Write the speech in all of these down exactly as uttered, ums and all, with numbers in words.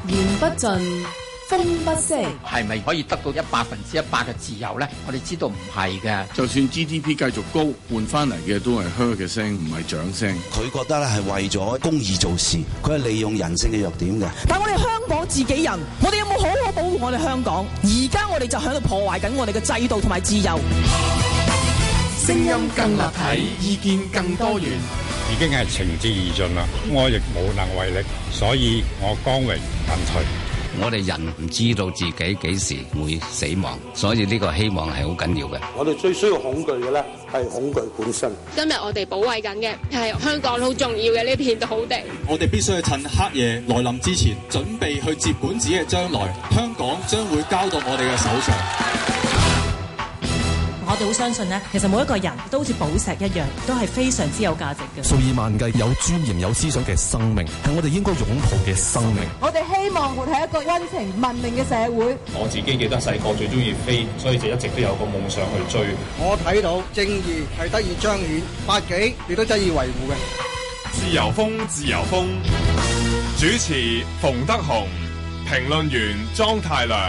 言不盡，風不息， 係咪可以得到一百分之一百嘅自由咧？我哋知道唔係嘅。 就算 G D P 繼續高，換翻嚟嘅都係噓嘅聲，唔係掌聲。 佢覺得咧係為咗公義做事，佢係利用人性嘅弱點嘅。 但我哋香港自己人，我哋有冇好好保護我哋香港？而家我哋就喺度破壞緊我哋嘅制度同埋自由。 聲音更立體，意見更多元， 已經係情之義盡啦。我亦無能為力，所以我光榮問退。 我哋人唔知道自己幾時會死亡，所以呢個希望係好緊要嘅。 我哋最需要恐懼嘅咧係恐懼本身。 今日我哋保衛緊嘅係香港好重要嘅呢片土地。 我哋必須趁黑夜來臨之前，準備去接管自己嘅將來。香港將會交到我哋嘅手上。 我哋好相信呢，其實每一個人都好似寶石一樣，都係非常之有價值嘅。 數以萬計有尊嚴、有思想嘅生命，係我哋應該擁抱嘅生命。 我哋希望活喺一個溫情文明嘅社會。 我自己記得細個最中意飛，所以就一直都有個夢想去追。 我睇到正義係得以彰顯，法紀亦都得以維護嘅。 自由風，自由風。主持馮德雄，評論員莊太良。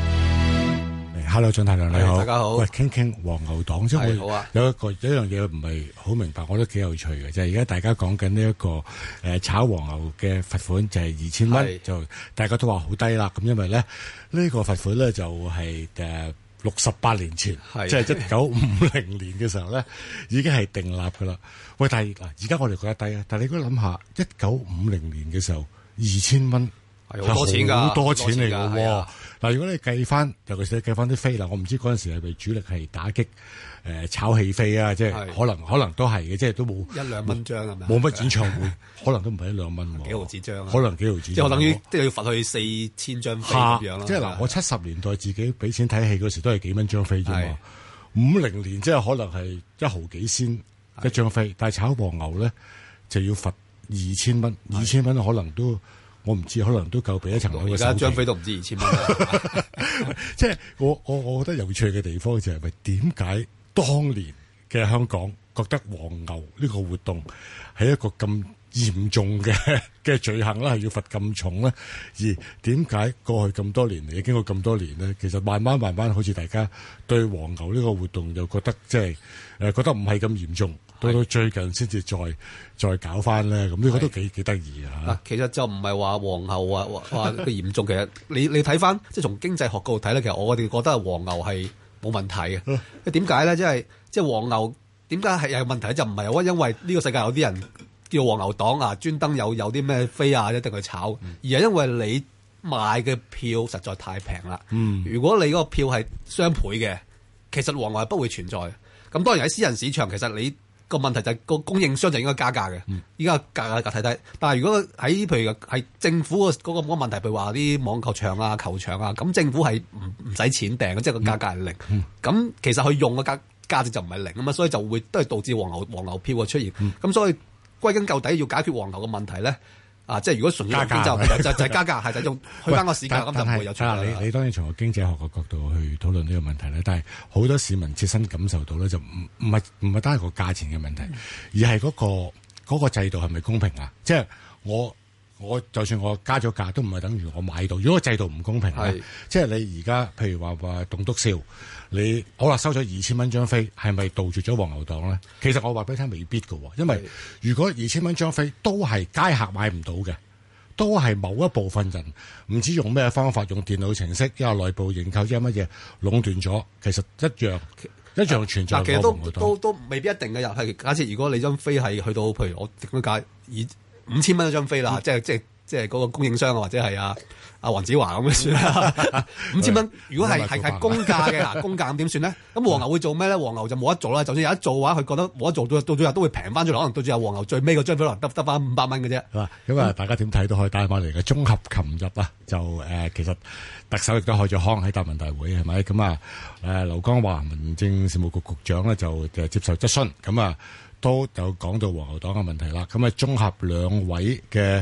Hello， 張太良你好， 大家好。 喂，傾傾黃牛黨，即係我有一個有一樣嘢唔係好明白，我都幾有趣嘅，就係而家大家講緊呢一個誒、呃、炒黃牛嘅罰款就係二千蚊，就大家都話好低啦。咁因為咧呢、這個罰款咧就係誒六十八年前，即係一九五零年嘅時候咧已經係訂立噶啦。喂，但係嗱而家我哋覺得低啊，但係你如果諗下一九五零年嘅時候二千蚊。 係好多錢㗎， 好多錢嚟㗎喎！嗱，如果你計翻，尤其是你計翻啲飛啦，我唔知嗰陣時係咪主力係打擊誒、呃、炒戲飛啊，即係可能可能都係嘅，即係都冇一兩蚊張係咪？ 冇乜演唱會，可能都唔係一兩蚊喎。 幾毫子張啊？ 可能幾毫子。 即係我等於即係要罰佢四千張飛咁樣啦。 即係嗱，我七十年代自己俾錢睇戲嗰時都係幾蚊張飛啫嘛。五零年即係可能係一毫幾仙一張飛，但係炒黃牛咧就要罰二千蚊，二千蚊可能都。我唔知，可能都夠俾一層樓嘅。 而家張飛都唔知二千蚊。 即係我我我覺得有趣嘅地方就係咪點解當年嘅香港覺得黃牛呢個活動係一個咁嚴重嘅嘅罪行啦，係要罰咁重咧？而點解過去咁多年嚟，經過咁多年咧，其實慢慢慢慢好似大家對黃牛呢個活動又覺得即係誒覺得唔係咁嚴重。到到最近先至再再搞翻咧，咁呢個都幾幾得意啊！ 嗱，其實就唔係話黃牛啊話個嚴重，其實你你睇翻即係從經濟學角度睇咧，其實我哋覺得黃牛係冇問題嘅。點解咧？即係即係黃牛點解係有問題？就唔係話因為呢個世界有啲人叫黃牛黨啊，專登有有啲咩飛啊一定去炒，嗯、而係因為你賣嘅票實在太平啦。嗯，如果你嗰個票係雙倍嘅，其實黃牛係不會存在。咁當然喺私人市場，其實你個問題就係個供應商就應該加價嘅，依家價格太低。但係如果喺譬如係政府個嗰個問題，譬如話啲網球場啊、球場啊，咁政府係唔唔使錢訂嘅，即係個價格係零。咁、嗯、其實佢用嘅價價值就唔係零啊嘛，所以就會都係導致黃牛黃牛票嘅出現。咁、嗯、所以歸根究底要解決黃牛嘅問題咧。啊！即係如果純粹就就就係加價，係就用去翻個市價咁就唔會有出嚟。 你你當然從個經濟學嘅角度去討論呢個問題咧，但係好多市民切身感受到咧，就唔唔係唔係單係個價錢嘅問題，而係嗰個嗰個制度係咪公平啊？即係我我就算我加咗價，都唔係等於我買到。如果個制度唔公平咧，即係你而家譬如話話棟篤笑。你好啦，收咗二千蚊張飛，係咪杜絕咗黃牛黨咧？其實我話俾你聽，未必㗎喎，因為如果二千蚊張飛都係街客買唔到嘅，都係某一部分人唔知用咩方法，用電腦程式，一係內部認購，一係乜嘢壟斷咗，其實一樣一樣存在。 其實都都都未必一定嘅，又係假設如果你張飛係去到，譬如我點解以五千蚊一張飛啦，即係即係即係嗰個供應商啊，或者係啊。阿黃子華咁樣算啦，五千蚊如果係係係公價嘅嗱，公價咁點算咧？咁黃牛會做咩咧？黃牛就冇得做啦。就算有得做嘅話，佢覺得冇得做，到到最後都會平翻出嚟。可能到最後黃牛最尾嗰張飛可能得得翻五百蚊嘅啫。咁、 嗯、啊，大家點睇都可以帶翻嚟嘅。綜合琴日啊，就誒、呃、其實特首亦都開咗腔喺答問大會係咪？咁啊誒劉江華民政事務局局長咧就誒接受質詢，咁啊都有講到黃牛黨嘅問題啦。咁啊綜合兩位嘅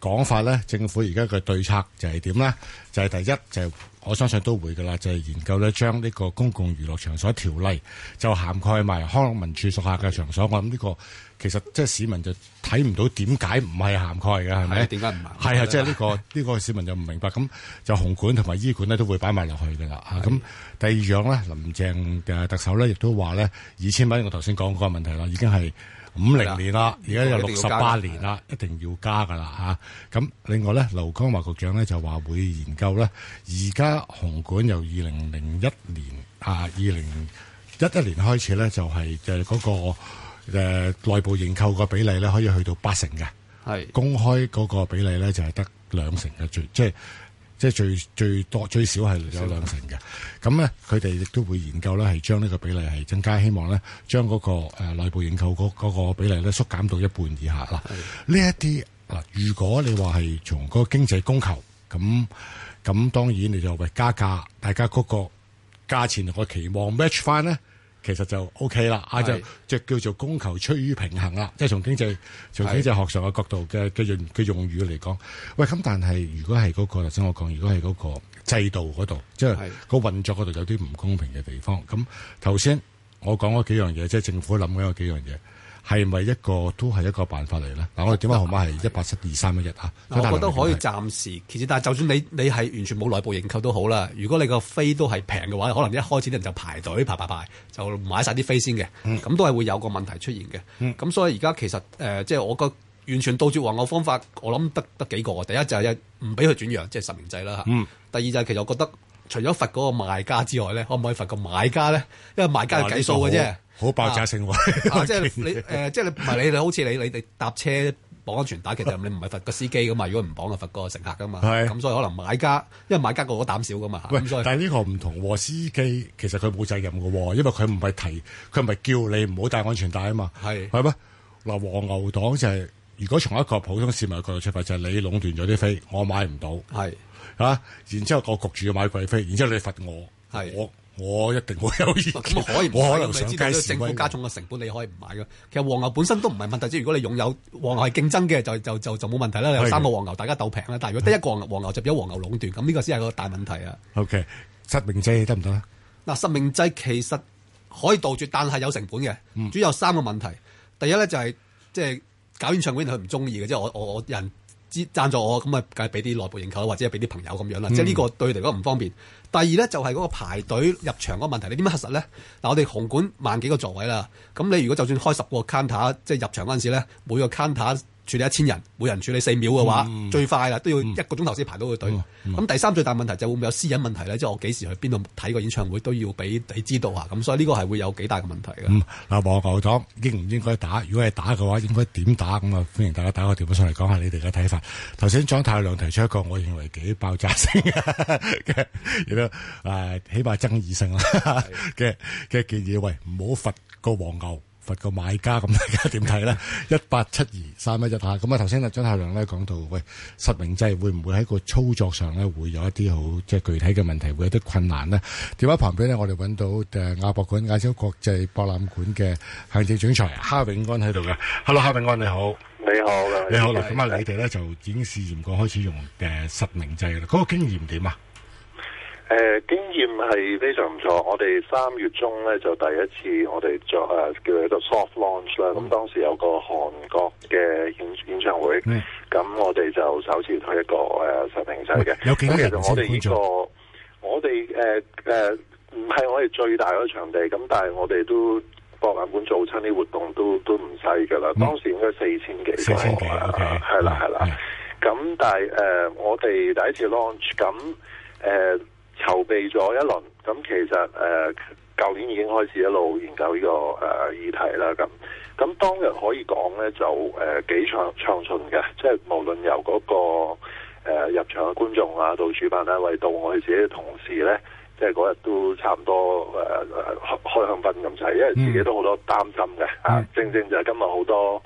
講法咧，政府而家嘅對策就係點咧？就係、是、第一就係、是、我相信都會噶啦，就係、是、研究咧將呢個公共娛樂場所條例就涵蓋埋康樂文署屬下嘅場所。我諗呢個其實即係市民就睇唔到點解唔係涵蓋嘅，係咪？ 點解唔係？ 係啊，即係呢個呢、這個市民就唔明白。咁就紅館同埋醫館咧都會擺埋落去噶啦。咁第二樣咧，林鄭嘅特首咧亦都話咧，二千蚊我頭先講嗰個問題啦，已經係五零年啦，而家有六十八年啦，一定要加噶啦嚇。咁另外咧，劉江華局長咧就話會研究咧，而家紅館由二零零一年啊，二零一一年開始咧，就係誒嗰個誒內部認購個比例咧，可以去到八成嘅。係公開嗰個比例咧，就係得兩成嘅，最即係。即係最最多最少係有兩成嘅，咁咧佢哋亦都會研究咧，係將呢個比例係增加，希望咧將嗰個誒內部認購嗰嗰個比例咧縮減到一半以下啦。呢一啲嗱，如果你話係從嗰個經濟供求，咁咁當然你就喂加價，大家嗰個價錢同個期望 match 翻咧。其實就 O K 啦，啊就就叫做供求趨於平衡啦，即係從經濟從經濟學上嘅角度嘅嘅用嘅用語嚟講，喂咁但係如果係嗰、嗰個頭先我講，如果係嗰個制度嗰度，即係個運作嗰度有啲唔公平嘅地方，咁頭先我講嗰幾樣嘢，即係政府諗緊嗰幾樣嘢。係咪一個都係一個辦法嚟咧？嗱，我哋電話號碼係一八七二三一一啊。 我覺得可以暫時，其實但係就算你你係完全冇內部認購都好啦。如果你個飛都係平嘅話，可能一開始啲人就排隊排排排，就買晒啲飛先嘅。咁、嗯、都係會有個問題出現嘅。咁、嗯、所以而家其實誒、呃，即係我個完全杜絕黃牛方法，我諗得得幾個。第一就係唔俾佢轉讓，即係實名制啦嚇。嗯、第二就係其實我覺得除咗罰嗰個賣家之外咧，可唔可以罰個買家咧？因為賣家係計數嘅啫。 好爆炸性喎、 啊啊！即係你誒、呃，即係你唔係你你好似你你哋搭車綁安全帶，其實你唔係罰個司機噶嘛，如果唔綁就罰個乘客噶嘛。係咁，所以可能買家，因為買家個個膽小噶嘛。 喂， 所以但係呢個唔同喎，司機其實佢冇責任嘅喎，因為佢唔係提，佢唔係叫你唔好戴安全帶啊嘛。係係咩？嗱，黃牛黨就係、是、如果從一個普通市民嘅角度出發，就係、是、你壟斷咗啲飛，我買唔到。係啊，然之後我焗住要買貴飛，然之後你罰我，係我。我一定會有意見，咁可以唔可能上街示威？政府加重嘅成本，你可以唔買嘅。其實黃牛本身都唔係問題，即係如果你擁有黃牛係競爭嘅，就就就就冇問題啦。你有三個黃牛，大家鬥平啦。但係如果得一個黃牛，就變咗黃牛壟斷，咁呢個先係個大問題啊。OK， 實名制得唔得咧？嗱，實名制其實可以杜絕，但係有成本嘅。嗯、主要有三個問題。第一咧就係即係搞演唱會，佢唔中意嘅，即係我我我人資贊助我，咁啊梗係俾啲內部認購或者係俾啲朋友咁樣啦。嗯、即係呢個對佢嚟講唔方便。第二咧就係嗰個排隊入場嗰個問題，你點樣核實咧？嗱，我哋紅館萬幾個座位啦，咁你如果就算開十個 counter，即係入場嗰陣時咧，每個 counter處理一千人，每人處理四秒嘅話，嗯、最快啦都要一個鐘頭先排到個隊。咁、嗯嗯、第三最大問題就會唔會有私隱問題咧？即係我幾時去邊度睇個演唱會都要俾你知道啊！咁所以呢個係會有幾大嘅問題嘅。嗱、嗯，黃牛黨應唔應該打？如果係打嘅話，應該點打？咁啊，歡迎大家打個電話上嚟講下你哋嘅睇法。頭先莊太量提出一個我認為幾爆炸性嘅，亦都誒起碼爭議性啦嘅嘅建議，喂，唔好罰個黃牛。罰個買家，咁大家點睇咧？一八七二三一一下，咁啊頭先啊張太良咧講到，喂，實名制會唔會喺個操作上咧會有一啲好即係具體嘅問題，會有啲困難咧？電話旁邊咧，我哋揾到誒亞博館亞洲國際博覽館嘅行政總裁夏永安喺度嘅。Hello， 夏永安你好， 你好， 你好啦。咁啊，你哋咧就已經試驗過開始用誒實名制啦。嗰、那個經驗點啊？ 誒、呃，經驗係非常唔錯。我哋三月中咧就第一次我哋做誒、呃、叫做 soft launch 啦。咁、嗯、當時有個韓國嘅演演唱會，咁、嗯、我哋就首次推一個誒實名制嘅。 有幾多人先我哋呢、這個我哋誒誒唔係我哋最大嗰個場地，咁但係我哋都博覽館做親啲活動都都唔細噶啦。嗯、當時應該四千幾個，四千幾係啦係啦。咁、嗯、但係誒、呃、我哋第一次 launch 咁誒。呃籌備咗一輪，咁其實誒舊、呃、年已經開始一路研究呢、這個誒、呃、議題啦。咁咁當日可以講咧，就誒幾暢暢順嘅，即係無論由嗰、那個誒、呃、入場嘅觀眾啊，到主辦單位，到我哋自己嘅同事咧，即係嗰日都差唔多誒誒、呃、開香檳咁滯，因為自己都好多擔心嘅、嗯、啊。正正就係今日好多誒、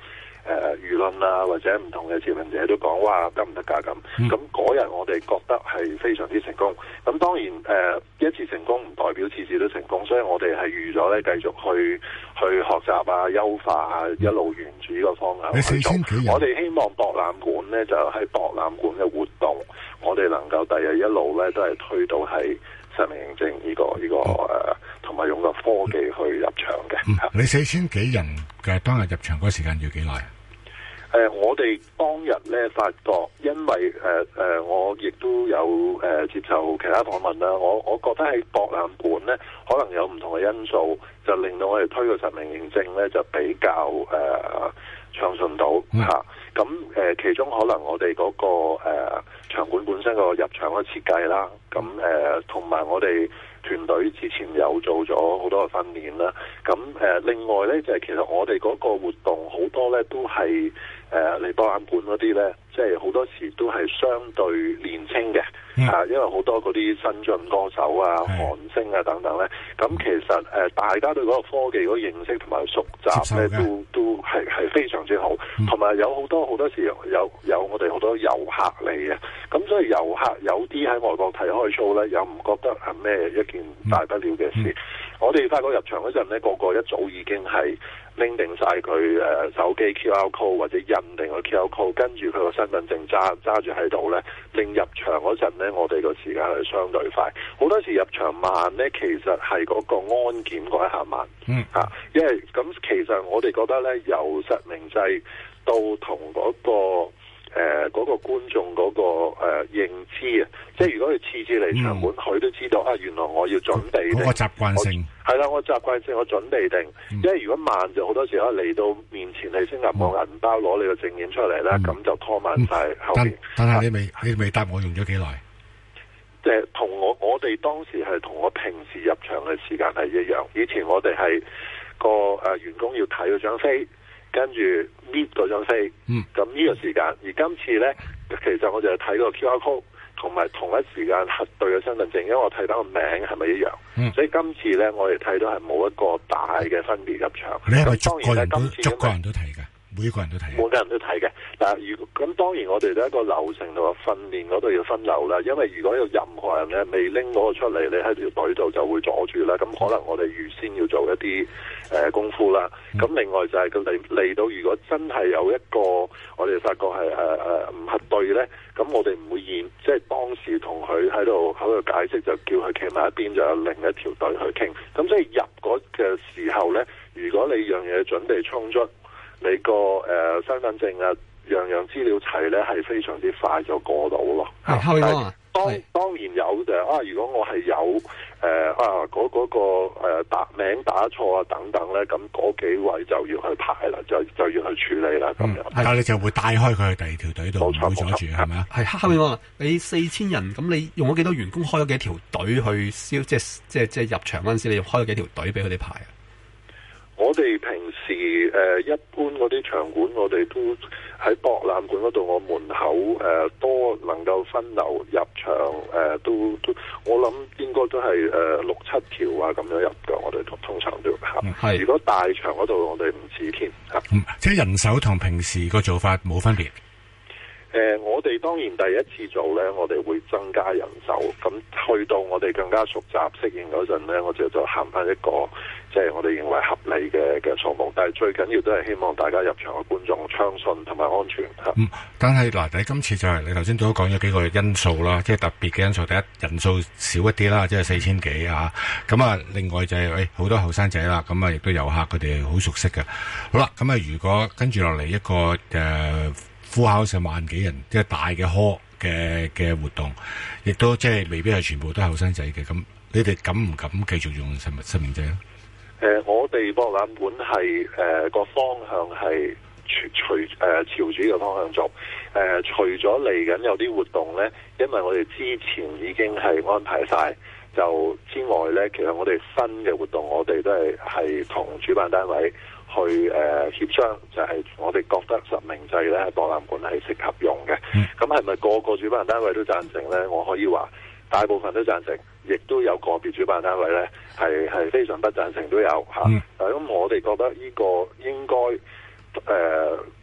誒輿論啊，或者唔同嘅持份者都講哇得唔得㗎咁。咁嗰日我哋覺得係非常之成功。咁當然誒、呃、一次成功唔代表次次都成功，所以我哋係預咗咧繼續去去學習啊、優化啊，一路沿住呢個方向去做。我哋希望博覽館咧就喺博覽館嘅活動，我哋能夠第日一路咧都係推到係實名認證呢、這個呢、這個誒，同、呃、埋用個科技去入場嘅、嗯。 你四千幾人嘅當日入場嗰個時間要幾耐？ 誒、呃，我哋當日咧發覺，因為誒誒、呃呃，我亦都有誒、呃、接受其他訪問啦。我我覺得喺博覽館咧，可能有唔同嘅因素，就令到我哋推個實名認證咧就比較誒暢順到嚇。咁、嗯、誒、呃，其中可能我哋嗰、那個誒、呃、場館本身個入場嘅設計啦，咁誒同埋我哋團隊之前有做咗好多嘅訓練啦。咁誒、呃，另外咧就係、是、其實我哋嗰個活動好多咧都係。誒嚟博覽館嗰啲咧，即係好多時都係相對年輕嘅，嗯、啊，因為好多嗰啲新晉歌手啊、韓星啊等等咧，咁其實誒、呃、大家對嗰個科技嗰個認識同埋熟習咧，都都係係非常之好，同、嗯、埋有好多好多時有有，有我哋好多遊客嚟嘅，咁所以遊客有啲喺外國睇開 show 咧，又唔覺得係咩一件大不了嘅事。嗯嗯、我哋發覺入場嗰陣咧，個個一早已經係拎定晒佢誒手機 Q R code 或者印定個 Q R code， 跟住佢個身份證揸揸住喺度咧，令入場嗰陣咧，我哋個時間係相對快。好多時入場慢咧，其實係嗰個安檢嗰一下慢。嗯，嚇、啊，因為咁其實我哋覺得咧，由實名制到同嗰、嗰個。誒、呃，嗰、那個觀眾嗰、那個誒、呃、認知啊，即係如果佢次次嚟場館，佢、嗯、都知道啊，原來我要準備定。嗰、那個習慣性係啦，我習慣性我準備定，嗯、因為如果慢就好多時可能嚟到面前你先揞個銀包攞你個證件出嚟啦，咁、嗯、就拖慢晒後邊。 但係你未、啊、你未答我用咗幾耐？ 即係同我我哋當時係同我平時入場嘅時間係一樣。以前我哋係個誒、呃、員工要睇嗰張飛。跟住搣嗰張飛，咁、嗯、呢個時間，而今次呢，其實我就係睇個 Q R code， 同埋同一時間核對嘅身份證，因為我睇到個名係咪一樣，嗯、所以今次呢，我哋睇到係冇一個大嘅分別入場。 你係咪逐個人都逐個人都睇㗎？每個人都睇， 每個人都睇嘅。但係如咁當然我哋都一個流程同埋訓練嗰度要分流啦。因為如果有任何人咧未拎嗰個出嚟，你喺條隊度就會阻住啦。咁可能我哋預先要做一啲誒、呃、功夫啦。咁、嗯、另外就係佢嚟嚟到，如果真係有一個我哋發覺係誒誒唔核對咧，咁我哋唔會現即係當時同佢喺度喺度解釋，就叫佢企埋一邊，就有另一條隊去傾。咁所以入嗰嘅時候咧，如果你樣嘢準備充足。你個誒、呃、身份證啊，樣樣資料齊咧，係非常之快就過到咯。係，係啊。當當然有就啊，如果我係有誒、呃、啊嗰嗰、那個誒打、呃、名打錯啊等等咧，咁嗰幾位就要去排啦，就就要去處理啦咁樣。 但係你就會帶開佢去第二條隊度，唔會阻住係咪啊？ 係黑面啊！你四千人咁，你用咗幾多員工開咗幾條隊去燒？即係即係即係入場嗰陣時，你開咗幾條隊俾佢哋排啊？ 我哋平時誒、呃、一般嗰啲場館，我哋都喺博覽館嗰度，我門口誒、呃、多能夠分流入場誒、呃，都都我諗應該都係誒、呃、六七條啊咁樣入嘅。我哋通常都嚇。係、嗯。如果大場嗰度，我哋唔止添嚇。 嗯，即係人手同平時個做法冇分別。 誒、呃，我哋當然第一次做咧，我哋會增加人手。咁去到我哋更加熟習適應嗰陣咧，我哋就行翻一個即係、就是、我哋認為合理嘅嘅數目。但係最緊要都係希望大家入場嘅觀眾暢順同埋安全嚇。 嗯，但係嗱，你今次就係、是、你頭先都講咗幾個因素啦，即係特別嘅因素。第一，人數少一啲啦，即係四千幾啊。咁啊，另外就係誒好多後生仔啦，咁啊亦都遊客佢哋好熟悉嘅。好啦，咁啊如果跟住落嚟一個誒。呃呼考成萬幾人，即係大嘅 hall 嘅嘅活動，亦都即係未必係全部都係後生仔嘅。咁你哋敢唔敢繼續用實名實名制咧？ 誒、呃，我哋博覽館係誒個方向係隨誒朝住呢個方向做。誒、呃，除咗嚟緊有啲活動咧，因為我哋之前已經係安排晒，就之外咧，其實我哋新嘅活動，我哋都係係同主辦單位。去誒、呃、協商，就係、是、我哋覺得實名制咧喺博覽館係適合用嘅。咁係咪個個主辦單位都贊成咧？我可以話大部分都贊成，亦都有個別主辦單位咧係係非常不贊成都有嚇。咁、嗯啊、我哋覺得呢個應該誒、呃、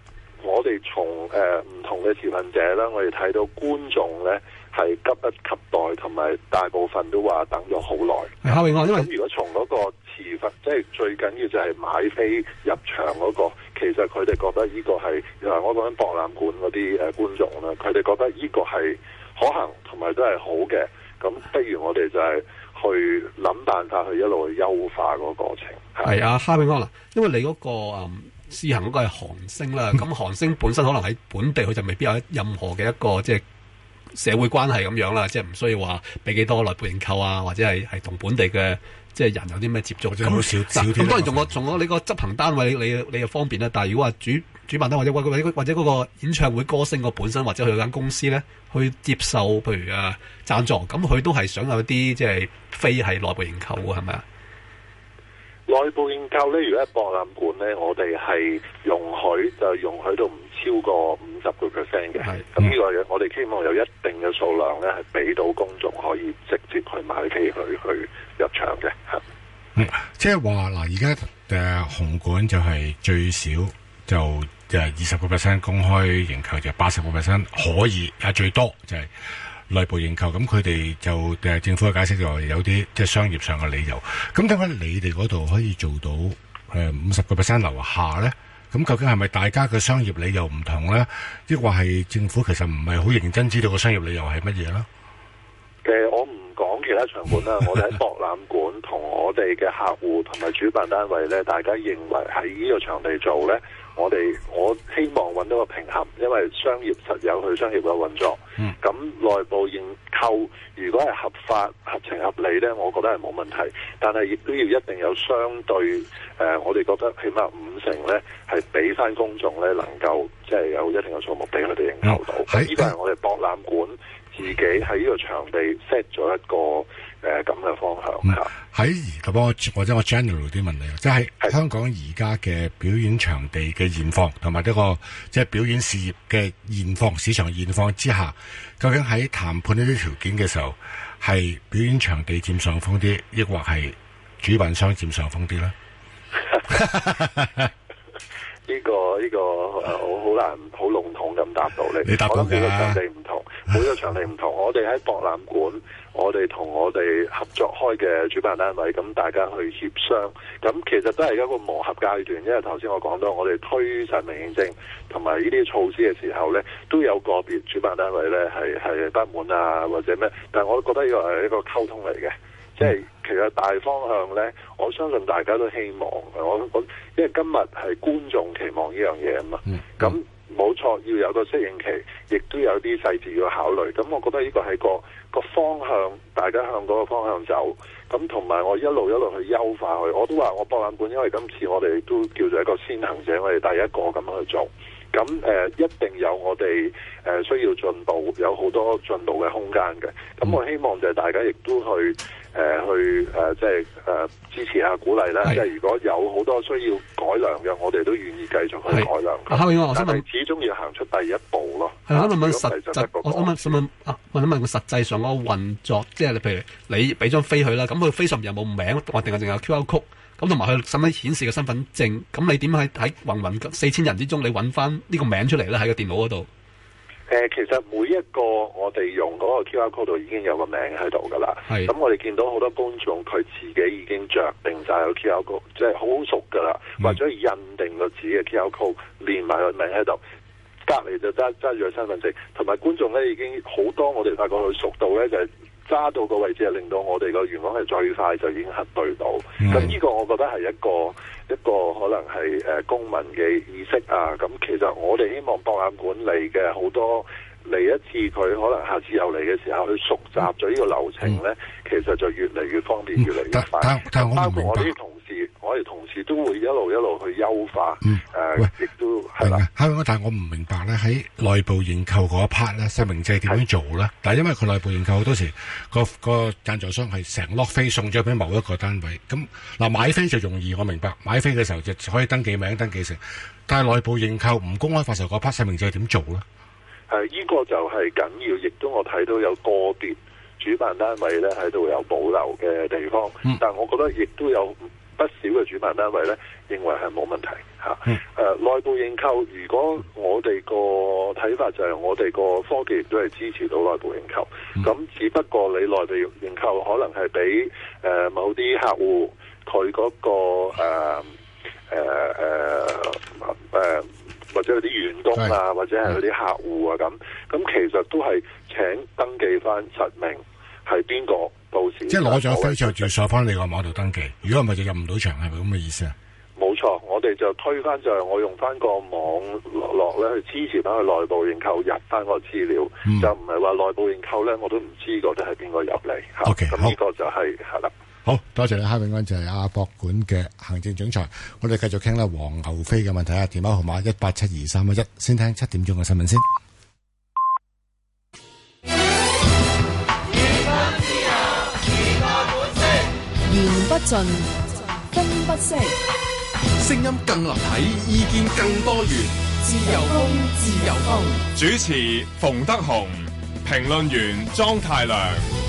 我哋從誒唔同嘅持份者啦，我哋睇到觀眾咧係急不及待，同埋大部分都話等咗好耐。 夏永安，因為咁如果從嗰個持份，即係最緊要就係買飛入場嗰個，其實佢哋覺得呢個係，嗱我講緊博覽館嗰啲誒觀眾啦，佢哋覺得呢個係可行同埋都係好嘅。咁不如我哋就係去諗辦法去一路去優化嗰個過程。 係啊，夏永安啦，因為你嗰、個誒試行嗰個係韓星啦，咁韓星本身可能喺本地佢就未必有任何嘅一個即係社會關係咁樣啦，即係唔需要話俾幾多內部認購啊，或者係係同本地嘅即係人有啲咩接觸。咁少少咁當然仲我仲我你個執行單位你你又方便啦，但係如果話主主辦單位或者或者或者嗰個演唱會歌星個本身或者佢有間公司咧去接受譬如誒贊助，咁佢都係想有啲即係飛係內部認購嘅係咪啊？ 內部認購咧，如果喺博覽館咧，我哋係容許就容許到唔超過五十個 percent 嘅。咁呢個嘢我哋希望有一定嘅數量咧，係俾到公眾可以直接去買飛去去入場嘅。 嗯，即係話嗱，而家誒紅館就係最少就誒二十個 percent 公開認購，就八十個 percent 可以，啊最多就係、是。內部認購，咁佢哋就誒政府嘅解釋就話有啲即係商業上嘅理由。咁點解你哋嗰度可以做到誒五十個 percent 樓下咧？咁究竟係咪大家嘅商業理由唔同咧？抑或係政府其實唔係好認真知道個商業理由係乜嘢啦？ 誒，我唔講其他場館啦，我哋喺博覽館同我哋嘅客戶同埋主辦單位咧，大家認為喺呢個場地做咧。我哋我希望揾到個平衡，因為商業實有佢商業嘅運作。咁、嗯、內部認購如果係合法、合情合理咧，我覺得係冇問題。但係亦都要一定有相對誒、呃，我哋覺得起碼五成咧係俾翻公眾咧，能夠即係有一定嘅數目俾佢哋認購到。咁呢個係我哋博覽館自己喺呢個場地 set 咗一個。誒咁嘅方向喺咁我或者我 general 啲問題，即係香港而家嘅表演場地嘅現況，同埋呢個即係表演事業嘅現況、市場現況之下，究竟喺談判呢啲條件嘅時候，係表演場地佔上風啲，抑或係主辦商佔上風啲咧？ 呢、這個呢、這個誒，我好難好籠統咁答到你。 你答到嘅。我諗每個場地唔同，每個場地唔同。我哋喺博覽館，我哋同我哋合作開嘅主辦單位，咁大家去協商。咁其實都係一個磨合階段，因為頭先我講到，我哋推實名認證同埋呢啲措施嘅時候咧，都有個別主辦單位咧係係不滿啊，或者咩？但係我覺得呢個係一個溝通嚟嘅。即係其實大方向咧，我相信大家都希望我我，因為今日係觀眾期望呢樣嘢啊嘛。咁冇錯，要有個適應期，亦都有啲細節要考慮。咁我覺得呢個係個個方向，大家向嗰個方向走。咁同埋我一路一路去優化佢。我都話我博覽館，因為今次我哋都叫做一個先行者，我哋第一個咁樣去做。咁誒、呃、一定有我哋誒、呃、需要進步，有好多進步嘅空間嘅。咁我希望就係大家亦都去誒、呃、去誒、呃、即係誒、呃、支持下、鼓勵啦。即係如果有好多需要改良嘅，我哋都願意繼續去改良。啊，夏永安，我想問，始終要行出第一步咯。係，我想問實際，我想問想問啊，我想問個實際上嗰個運作，即係你譬如你俾張飛佢啦，咁佢飛上面有冇名，或定係淨有 Q R code？咁同埋佢使唔使顯示個身份證？咁你點喺喺芸芸四千人之中，你揾翻呢個名出嚟咧？喺個電腦嗰度？誒、呃，其實每一個我哋用嗰個 Q R code 度已經有個名喺度噶啦。係。咁我哋見到好多觀眾佢自己已經着定晒個 Q R code，即係好熟噶啦，或者印定個自己嘅 Q R code，連埋個名喺度。隔離就揸揸住個身份證，同埋觀眾咧已經好多，我哋發覺佢熟到咧就係、是。揸到個位置係令到我哋個員工係最快就已經核對到，咁呢、嗯、個我覺得係一個一個可能係誒、呃、公民嘅意識啊。咁其實我哋希望博覽館嚟嘅好多嚟一次，佢可能下次又嚟嘅時候，佢熟習咗呢個流程咧、嗯，其實就越嚟越方便，嗯、越嚟越快。但但我包括我啲同事，我哋同事都會一路一路去優化。嗯，誒、呃，亦都係啦。但係我唔明白咧，喺內部認購嗰一 part 咧，實名制點樣做咧？但係因為佢內部認購好多時，個個贊助商係成落飛送咗俾某一個單位。咁嗱，買飛就容易，我明白。買飛嘅時候就可以登記名、登記成。但係內部認購唔公開發售嗰 part 實名制點做咧？誒，呢個就係緊要，亦都我睇到有個別主辦單位咧喺度有保留嘅地方。嗯、但係我覺得亦都有不少嘅主辦單位咧認為係冇問題嚇。誒、嗯呃、內部認購，如果我哋個睇法就係我哋個科技亦都係支持到內部認購，咁、嗯、只不過你內部認購可能係俾誒某啲客戶佢嗰、那個誒誒誒誒或者嗰啲員工啊，或者係嗰啲客戶啊咁，咁其實都係請登記翻實名係邊個。即係攞咗飛就住上翻你個網度登記，如果唔係就入唔到場，係咪咁嘅意思啊？冇錯，我哋就推翻就係我用翻個網絡咧去支持翻佢內部認購入翻個資料，嗯、就唔係話內部認購咧，我都唔知嗰啲係邊個入嚟。O K， 咁呢個就係係啦。好多謝你，哈永安就係亞博館嘅行政總裁。我哋繼續傾啦，黃牛飛嘅問題啊，電話號碼一八七二三一一，先聽七點鐘嘅新聞先。 言不盡，風不息， 聲音更立體，意見更多元。自由風，自由風。 主持馮德雄，評論員莊太良。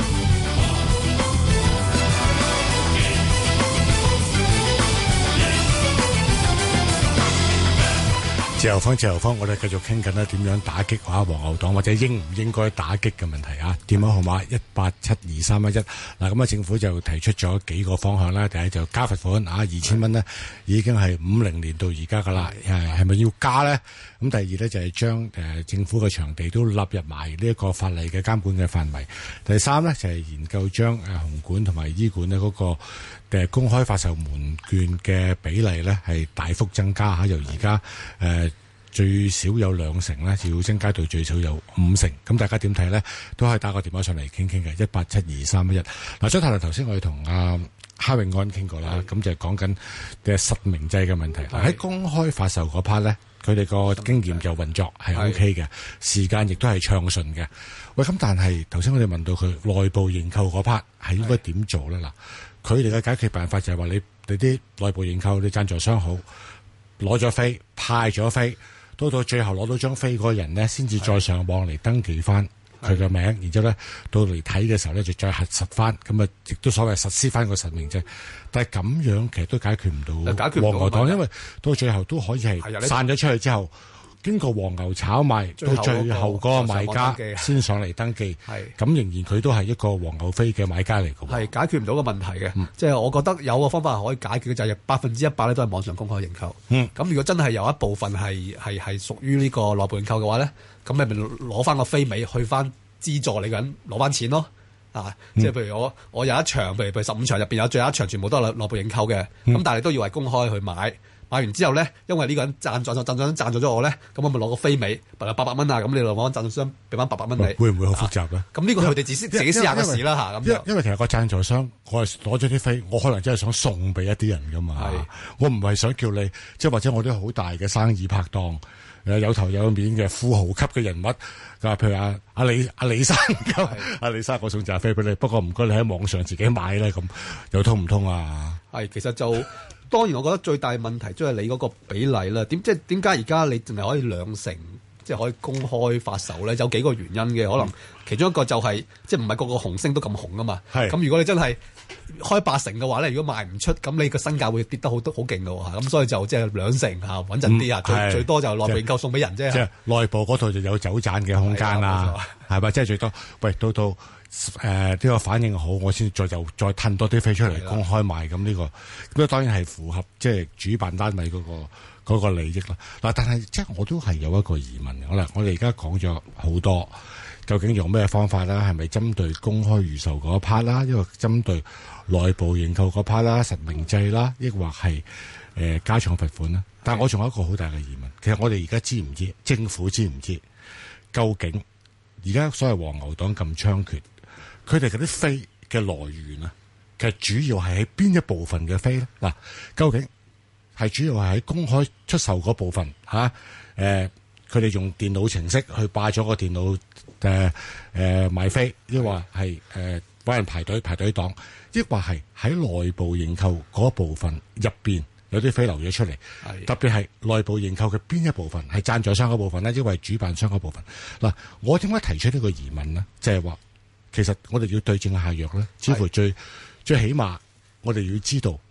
自由風，自由風，我哋繼續傾緊咧點樣打擊啊黃牛黨，或者應唔應該打擊嘅問題啊。電話號碼一八七二三一一。嗱，咁啊，政府就提出咗幾個方向啦。第一就加罰款啊，二千蚊呢已經係五零年到而家噶啦，誒係咪要加咧？咁第二咧就係將誒政府嘅場地都納入埋呢一個法例嘅監管嘅範圍。第三咧就係研究將誒紅館同埋醫館咧嗰個誒公開發售門券嘅比例咧係大幅增加嚇，由而家誒最少有兩成咧，就要增加到最少有五成。咁大家點睇咧？都可以打個電話上嚟傾傾嘅，一八七二三一一。嗱，張太良頭先我哋同阿哈永安傾過啦，咁就係講緊嘅實名制嘅問題。喺公開發售嗰 part 咧，佢哋個經驗就運作係 O K 嘅，時間亦都係暢順嘅。喂，咁但係頭先我哋問到佢內部認購嗰 part 係應該點做咧？嗱，佢哋嘅解決辦法就係話你你啲內部認購，你贊助商好攞咗飛派咗飛。到到最後攞到張飛嗰個人呢，先至再上網嚟登記翻佢嘅名，然之後咧到嚟睇嘅時候咧就再核實翻，咁啊亦都所謂實施翻個實名制。但係咁樣其實都解決唔到黃牛黨，因為到最後都可以係散咗出去之後，經過黃牛炒賣，到最後嗰個買家先上嚟登記，咁仍然佢都係一個黃牛飛嘅買家嚟嘅。係解決唔到個問題嘅，嗯、即係我覺得有個方法係可以解決嘅，就係百分之一百咧都係網上公開認購。咁、嗯、如果真係有一部分係係係屬於呢個內部認購嘅話咧，咁你咪攞翻個飛尾去翻資助你個人攞翻錢咯。啊，嗯、即係譬如我我有一場，譬如譬如十五場入邊有最後一場全部都係內部認購嘅，咁、嗯、但係你都要係公開去買。買完之後咧，因為呢個人贊助咗贊助商贊助咗我咧，咁我咪攞個飛尾，八百蚊啊，咁你攞贊助商俾翻八百蚊你，會唔會好複雜咧？咁呢個係佢哋自己自己私下嘅事啦嚇。咁因，因為其實個贊助商，我係攞咗啲飛，我可能真係想送俾一啲人噶嘛。我唔係想叫你，即係或者我啲好大嘅生意拍檔，誒有頭有面嘅富豪級嘅人物，譬如阿阿李阿李生咁，阿李生我送紮飛俾你，不過唔該你喺網上自己買咧，咁又通唔通啊？係，其實就。當然，我覺得最大問題即係你嗰個比例啦。點即係點解而家你淨係可以兩成，即係可以公開發售咧？有幾個原因嘅，可能其中一個就係、是、即係唔係個個紅星都咁紅啊嘛。咁如果你真係開八成嘅話咧，如果賣唔出，咁你個身價會跌得好多好勁嘅喎。咁所以就即係兩成嚇穩陣啲啊。最最多就內部認購送俾人啫。即係內部嗰度就有走盞嘅空間啦，係咪？即係最多喂到到。誒呢、呃呢個反應好，我先再就再褪多啲飛出嚟公開賣，咁呢、呢個咁當然係符合即係主辦單位嗰、嗰個嗰個利益啦。嗱，但係即係我都係有一個疑問嘅。好啦，我哋而家講咗好多，究竟用咩方法啦？係咪針對公開預售嗰 part 啦？抑或針對內部認購嗰 part 啦？實名制啦？抑或係誒加重罰款啦？但係我仲有一個好大嘅疑問，其實我哋而家知唔知政府知唔知究竟而家所謂黃牛黨咁猖獗？佢哋嗰啲飛嘅來源啊，其實主要係喺邊一部分嘅飛咧？嗱，究竟係主要係喺公開出售嗰部分嚇？誒、啊，佢哋用電腦程式去霸咗個電腦誒誒賣飛，抑或係誒揾人排隊排隊檔，抑或係喺內部認購嗰部分入邊有啲飛流咗出嚟？特別係內部認購嘅邊一部分係贊助商嗰部分咧，抑或係主辦商嗰部分？嗱，我點解提出呢個疑問呢？就係話。其實我哋要對症下藥咧，似乎最最起碼我哋要知道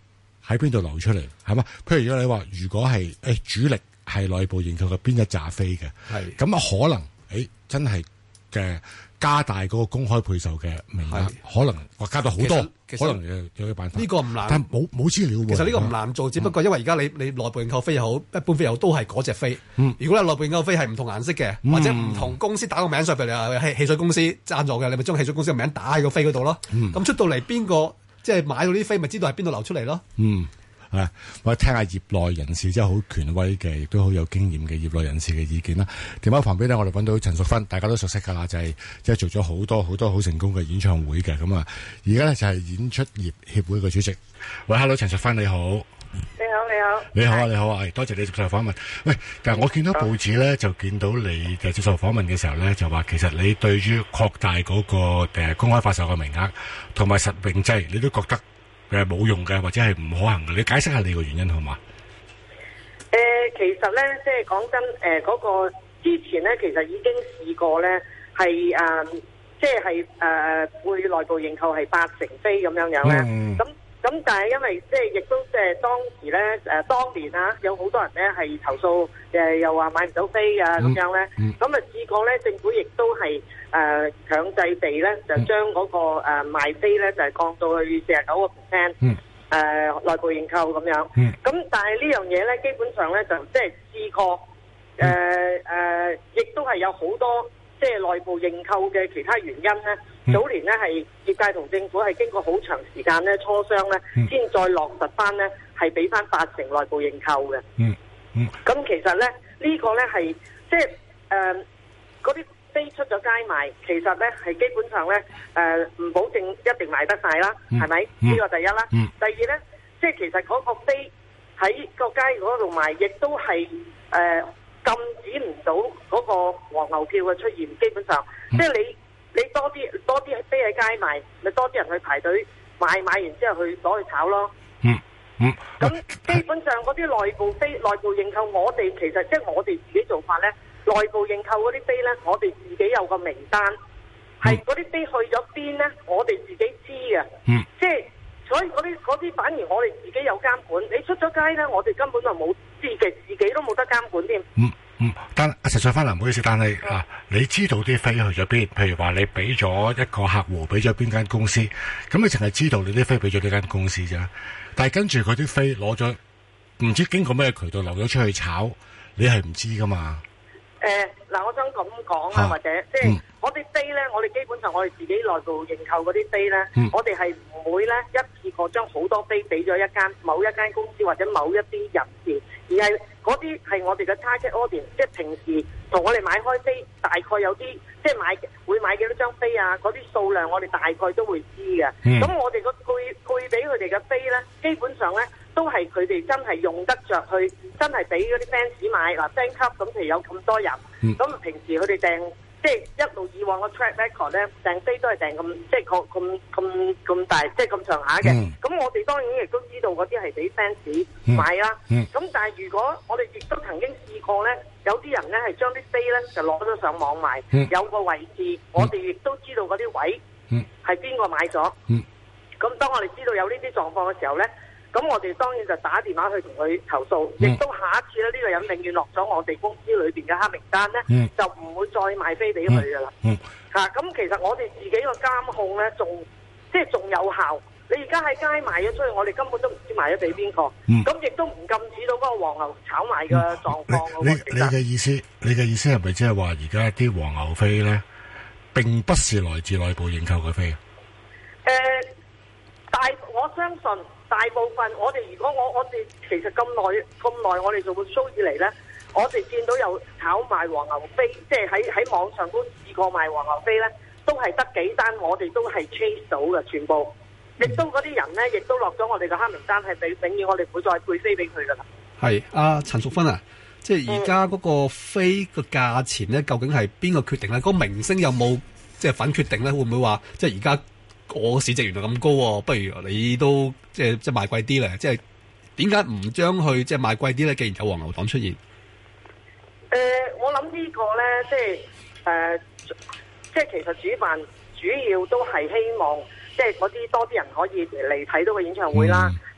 喺邊度流出嚟，係嘛？譬如如果你話，如果係誒、欸、主力係內部認購嘅邊一紮飛嘅，係咁啊，可能誒、欸、真係嘅加大嗰個公開配售嘅名額，可能話加到好多，可能有有啲辦法。 呢個唔難， 但冇冇資料喎。 其實呢個唔難做，只不過因為而家你你內部認購飛又好，一般飛又好，都係嗰隻飛。嗯、如果你內部認購飛係唔同顏色嘅，嗯、或者唔同公司打個名上，譬如你話汽水公司贊助嘅，你咪將汽水公司嘅名打喺個飛嗰度咯。咁、嗯、出到嚟邊個即係買到啲飛，咪知道係邊度流出嚟咯。嗯。啊！我聽下業內人士，即係好權威嘅，亦都好有經驗嘅業內人士嘅意見啦。電話旁邊咧，我哋揾到陳淑芬，大家都熟悉噶啦，就係即係做咗好多好多好成功嘅演唱會嘅。咁啊，而家咧就係演出業協會嘅主席。喂 ，Hello， 陳淑芬，你好。 你好，你好。 你好啊，你好啊，多謝你接受訪問。喂，但係我見到報紙咧，就見到你就接受訪問嘅時候咧，就話其實你對於擴大嗰個誒公開發售嘅名額同埋實名制，你都覺得誒冇用嘅，或者係唔可行嘅，你解釋下你個原因好嘛？ 誒、呃，其實咧，即係講真，誒、呃，嗰、那個之前咧，其實已經試過咧，係誒、呃，即係誒，會內部認購係八成飛咁樣樣咧。咁咁、嗯，但係因為即係亦都即係當時咧，誒、呃，當年啊，有好多人咧係投訴，誒、呃，又話買唔到飛啊，咁、嗯、樣咧。咁啊試過咧，政府亦都係誒強制地咧，就將嗰、那個誒、呃、賣飛咧，就係、是、降到去四十九個 percent。誒、呃、內部認購咁樣，咁、嗯、但係呢樣嘢咧，基本上咧就即係試過，誒、呃、誒、呃，亦都係有好多即係內部認購嘅其他原因咧。嗯、早年咧係業界同政府係經過好長時間咧磋商咧，先、嗯、再落實翻咧係俾翻八成內部認購嘅。嗯嗯，咁其實咧呢、這個咧係即係誒嗰啲飛出咗街賣，其實咧係基本上咧誒唔保證一定賣得晒啦，係咪？呢個第一啦。嗯、第二咧，即係其實嗰個飛喺個街嗰度賣，亦都係誒、呃、禁止唔到嗰個黃牛票嘅出現。基本上，嗯、即係你你多啲多啲飛喺街賣，咪多啲人去排隊買，買完之後去攞去炒咯。嗯嗯。咁、嗯、基本上嗰啲內部飛、內部認購，我哋其實即係我哋自己做法咧。內部認購嗰啲飛咧，我哋自己有個名單，係嗰啲飛去咗邊咧，我哋自己知嘅。嗯，即係所以嗰啲嗰啲反而我哋自己有監管。你出咗街咧，我哋根本就冇自己自己都冇得監管添。嗯嗯，但阿陳淑芬啊，唔好意思，但係、嗯、啊，你知道啲飛去咗邊？譬如話你俾咗一個客戶，俾咗邊間公司，咁你淨係知道你啲飛俾咗呢間公司啫。但係跟住佢啲飛攞咗，唔知經過咩渠道流咗出去炒，你係唔知噶嘛？誒嗱、呃，我想咁講啊，或者即係、嗯、我哋飛咧，我哋基本上我哋自己內部認購嗰啲飛咧，嗯、我哋係唔會咧一次過將好多飛俾咗一間某一間公司或者某一啲人士，而係嗰啲係我哋嘅 target audience，即係平時同我哋買開飛，大概有啲即係買會買幾多張飛啊，嗰啲數量我哋大概都會知嘅。咁、嗯、我哋個配配俾佢哋嘅飛咧，基本上咧。都係佢哋真係用得着去，真係俾嗰啲 fans 買嗱 fan club 咁，譬如有咁多人，咁、嗯、平時佢哋訂即係一路以往個 track record 咧訂飛都係訂咁即係咁咁咁咁大，即係咁上下嘅。咁、嗯、我哋當然亦都知道嗰啲係俾 fans 買啦。咁、嗯嗯、但係如果我哋亦都曾經試過咧，有啲人咧係將啲飛咧就攞咗上網賣，嗯、有個位置、嗯、我哋亦都知道嗰啲位係邊個買咗。咁、嗯嗯、當我哋知道有呢啲狀況嘅時候咧。咁我哋當然就打電話去同佢投訴，亦、嗯、都下一次咧，呢、呢個人永遠落咗我哋公司裏邊嘅黑名單咧，嗯、就唔會再賣飛俾佢噶啦。嚇、嗯，咁、啊、其實我哋自己個監控咧，仲即係仲有效。你而家喺街賣咗出去，我哋根本都唔知賣咗俾邊個。咁亦、嗯、都唔禁止到嗰個黃牛炒賣嘅狀況。你你嘅意思，你嘅意思係咪即係話而家啲黃牛飛咧並不是來自內部認購嘅飛？誒、呃，大我相信。大部分我哋如果我我哋其實咁耐咁耐我哋做過 show 以嚟咧，我哋見到有炒賣黃牛飛，即係喺喺網上都試過賣黃牛飛咧，都係得幾單，我哋都係 chase 到嘅全部，亦都嗰啲人咧，亦都落咗我哋嘅黑名單，係俾永遠我哋唔會再配飛俾佢噶啦。係阿陳淑芬啊，即係而家嗰個飛個價錢咧，究竟係邊個決定咧？嗰、嗰個明星有冇即係份決定咧？會唔會話即係而家？我市值原來咁高喎，不如你都即係即係賣貴啲咧？即係點解唔將佢即係賣貴啲咧？既然有黃牛黨出現，誒、呃，我諗呢個咧，即係誒、呃，即係其實主辦主要都係希望，即係嗰啲多啲人可以嚟睇到個演唱會啦。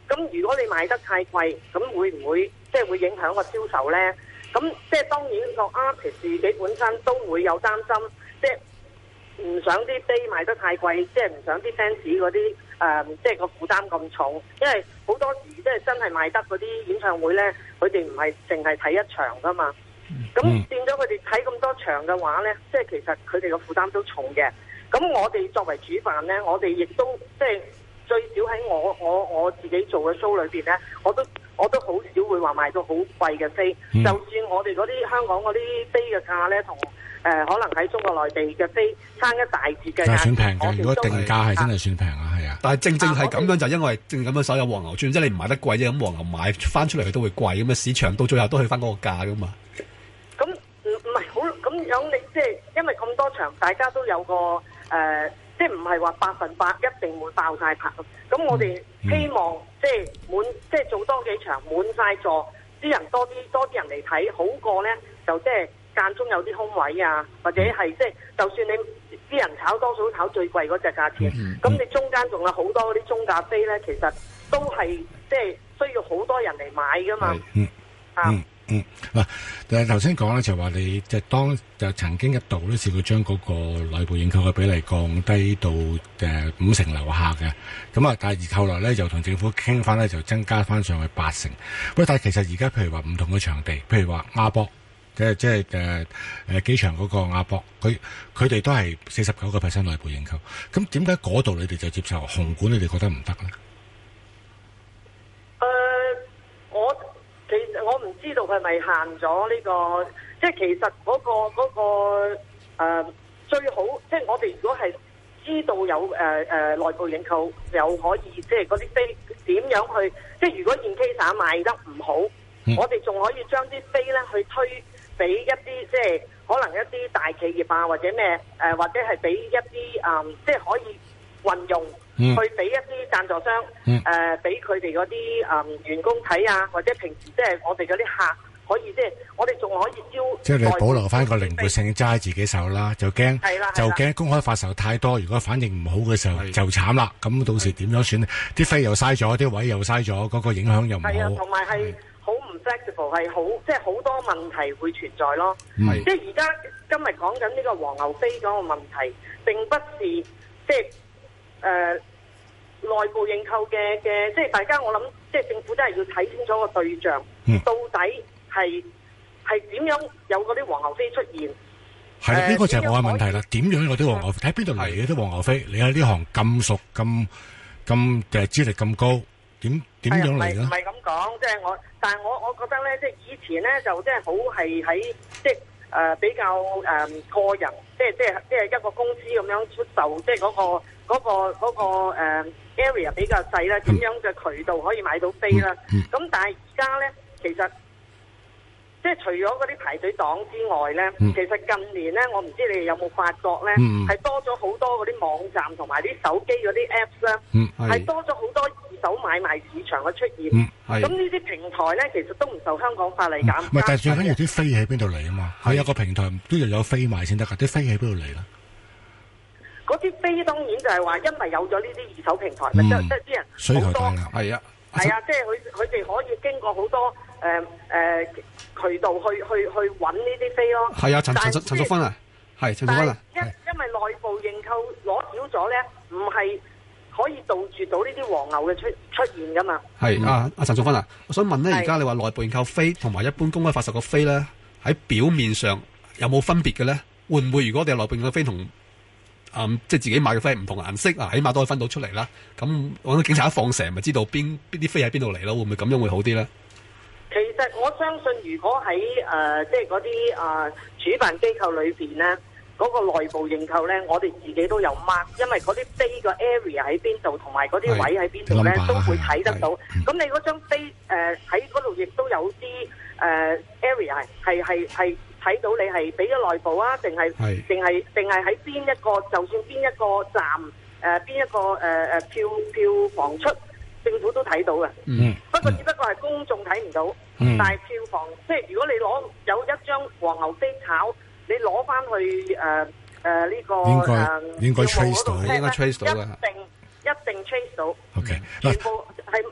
咁如果你賣得太貴，咁會唔會即係會影響個銷售咧？咁即係當然個 artist 自己本身都會有擔心，即係唔想啲飛賣得太貴，即係唔想啲 fans 嗰啲誒，即係個負擔咁重。因為好多時即係真係賣得嗰啲演唱會咧，佢哋唔係淨係睇一場噶嘛。咁、嗯、變咗佢哋睇咁多場嘅話咧，即係其實佢哋個負擔都重嘅。咁我哋作為主辦咧，我哋亦都即係最少喺我我我自己做嘅 show 裏邊咧，我都我都好少會話賣到好貴嘅飛。嗯、就算我哋嗰啲香港嗰啲飛嘅價咧，同誒、呃、可能喺中國內地嘅飛差一大截嘅價， 算平嘅。如果定價係真係算平啊，係啊。 但係正正係咁樣，就因為正咁樣，所有黃牛轉，即係你唔買得貴啫，咁黃牛買翻出嚟佢都會貴，咁啊市場到最後都去翻嗰個價噶嘛。 咁唔唔係好咁樣你，你即係因為咁多場，大家都有個誒、呃，即係唔係話百分百一定會爆晒棚。咁我哋希望、嗯、即係滿，即係做多幾場滿晒座，啲人多啲多啲人嚟睇，好過咧就即係間中有啲空位啊，或者係即係就算你啲人炒多數炒最貴嗰隻價錢，咁、嗯嗯、你中間仲有好多嗰啲中價飛咧，其實都係即係需要好多人嚟買噶嘛。 嗯啊。 嗯嗯嗱，誒頭先講咧就話你即係當就曾經一度咧試過將嗰個內部認購嘅比例降低到誒五成樓下嘅，咁啊，但係後來咧就同政府傾翻咧就增加翻上去八成。喂，但係其實而家譬如話唔同嘅場地，譬如話亞博，即係即係誒誒機場嗰個亞博，佢佢哋都係四十九個 percent 內部認購，咁點解嗰度你哋就接受，紅館你哋覺得唔得咧？ 誒、呃，我。其實我唔知道佢係咪限咗呢、這個，即係其實嗰、那個嗰、那個、呃、最好，即係我哋如果係知道有誒誒、呃、內部認購，又可以即係嗰啲飛點樣去，即係如果現 case 賣得唔好，嗯、我哋仲可以將啲飛咧去推俾一啲即係可能一啲大企業啊，或者咩誒、呃，或者係俾一啲誒、呃，即係可以運用。嗯、去俾一啲贊助商，誒俾佢哋嗰啲誒員工睇啊，或者平時即係我哋嗰啲客可以即係我哋仲可以招， 即係你保留翻個靈活性揸喺自己手啦，就驚就驚公開發售太多，如果反應唔好嘅時候就慘啦。咁到時點樣選？啲飛又嘥咗，啲位又嘥咗，嗰、嗰個影響又唔好。係啊， 同埋係好唔 flexible，係好即係好多問題會存在咯。即係而家今日講緊呢個黃牛飛嗰個問題，並不是即係。誒、呃、內部認購嘅嘅，即係大家我諗，即係政府真係要睇清楚個對象，嗯、到底係係點樣有嗰啲黃牛飛出現？ 係啦，呢、呃這個就係我嘅問題啦。點樣有啲黃牛飛？睇邊度嚟嘅啲黃牛飛？你喺呢行咁熟、咁咁誒資歷咁高，點點樣嚟咧？ 唔係咁講，即係我，但係我我覺得咧，即係以前咧就即係好係喺即係誒、呃、比較誒、呃、個人，即係即係即係一個公司咁樣出售，即係嗰個。嗰、那個嗰、那個uh, area 比較細啦，點樣嘅渠道可以買到飛啦？咁、嗯、但係而家咧，其實即係除咗嗰啲排隊黨之外咧、嗯，其實近年咧，我唔知你哋有冇發覺咧，係、嗯、多咗好多嗰啲網站同埋啲手機嗰啲 apps 咧，係、嗯、多咗好多二手買賣市場嘅出現。咁呢啲平台咧，其實都唔受香港法例監。唔、嗯、係，但係最緊要啲飛喺邊度嚟啊嘛？佢有個平台都要有飛賣先得㗎，啲飛喺邊度嚟咧？嗰啲飛當然就係話，因為有咗呢啲二手平台，咪即係即係啲人好多係啊，係啊，即係佢佢哋可以經過好多誒誒、呃呃、渠道去去去揾呢啲飛咯。係啊，陳陳陳淑芬啊，係陳淑芬啊。因因為內部認購攞少咗咧，唔係可以杜絕到呢啲黃牛嘅出出現噶嘛。係啊，阿陳淑芬啊，我想問咧，而家你話內部認購飛同埋一般公開發售個飛咧，喺表面上有冇分別嘅咧？會唔會如果我哋內部認購飛同嗯，即係自己買嘅飛唔同顏色啊，起碼都可以分到出嚟啦。咁我諗警察一放蛇，咪知道邊邊啲飛喺邊度嚟咯？會唔會咁樣會好啲咧？其實我相信，如果喺誒、呃、即係嗰啲誒主辦機構裏邊咧，嗰、那個內部認購咧，我哋自己都有 mark，因為嗰啲飛個 area 喺邊度，同埋嗰啲位喺邊度咧，都會睇得到。咁你嗰張飛誒喺嗰度亦都有啲誒、呃、area 係係係。睇到你係俾咗內部啊，定係定係定係喺邊一個？就算邊一個站誒，邊、呃、一個誒誒、呃、票票房出，政府都睇到嘅。嗯，不過只不過係公眾睇唔到。嗯，但係票房即係如果你攞有一張黃牛飛炒，你攞翻去誒誒呢個誒，應該、呃、應該 trace 到，應該 trace 到嘅，一定一定 trace 到。OK，全部係好清楚